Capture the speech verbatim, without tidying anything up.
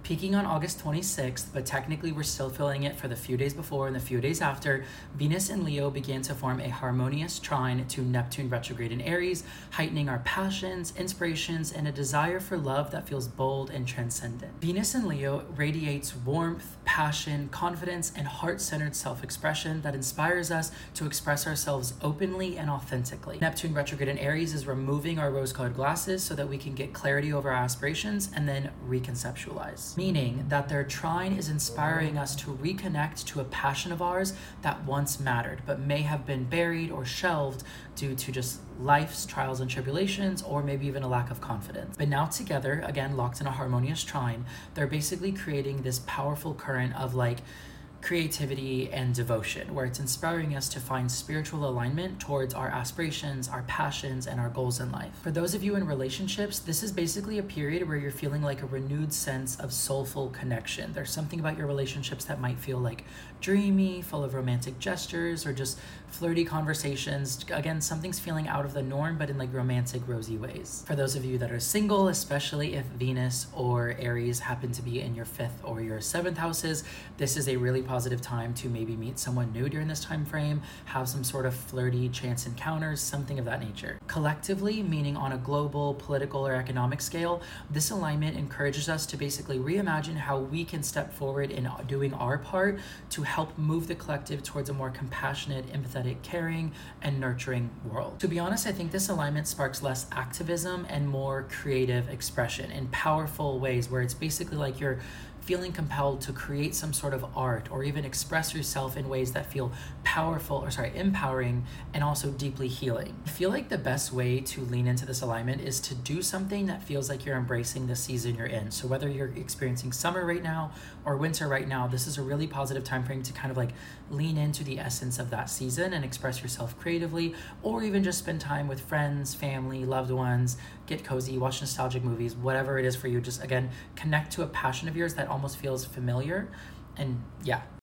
Peaking on August twenty-sixth, but technically we're still feeling it for the few days before and the few days after, Venus and Leo began to form a harmonious trine to Neptune retrograde in Aries, heightening our passions, inspirations, and a desire for love that feels bold and transcendent. Venus in Leo radiates warmth, passion, confidence, and heart-centered self-expression that inspires us to express ourselves openly and authentically. Neptune retrograde in Aries is removing our rose-colored glasses so that we can get clarity over our aspirations and then reconceptualize. Meaning that their trine is inspiring us to reconnect to a passion of ours that once mattered, but may have been buried or shelved due to just life's trials and tribulations, or maybe even a lack of confidence. But now together, again, locked in a harmonious trine, they're basically creating this powerful current of like creativity and devotion, where it's inspiring us to find spiritual alignment towards our aspirations, our passions, and our goals in life. For those of you in relationships, this is basically a period where you're feeling like a renewed sense of soulful connection. There's something about your relationships that might feel like dreamy, full of romantic gestures, or just flirty conversations. Again, something's feeling out of the norm, but in like romantic, rosy ways. For those of you that are single, especially if Venus or Aries happen to be in your fifth or your seventh houses, this is a really positive time to maybe meet someone new during this time frame, have some sort of flirty chance encounters, something of that nature. Collectively, meaning on a global, political, or economic scale, this alignment encourages us to basically reimagine how we can step forward in doing our part to help move the collective towards a more compassionate, empathetic, caring, and nurturing world. To be honest, I think this alignment sparks less activism and more creative expression in powerful ways, where it's basically like you're feeling compelled to create some sort of art or even express yourself in ways that feel powerful, or sorry, empowering, and also deeply healing. I feel like the best way to lean into this alignment is to do something that feels like you're embracing the season you're in. So whether you're experiencing summer right now or winter right now, this is a really positive time frame to kind of like lean into the essence of that season and express yourself creatively, or even just spend time with friends, family, loved ones, get cozy, watch nostalgic movies, whatever it is for you. Just again, connect to a passion of yours that almost feels familiar. And yeah,